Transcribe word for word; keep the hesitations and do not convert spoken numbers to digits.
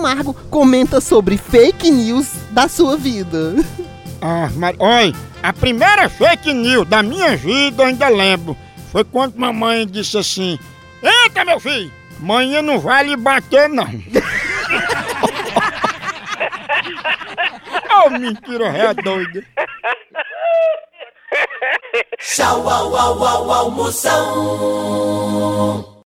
Camargo comenta sobre fake news da sua vida. Ah, mas olha, a primeira fake news da minha vida eu ainda lembro. Foi quando mamãe disse assim: eita, meu filho, manhã não vai lhe bater não. Oh, mentira, é doida. Tchau, au, au, au, almoção.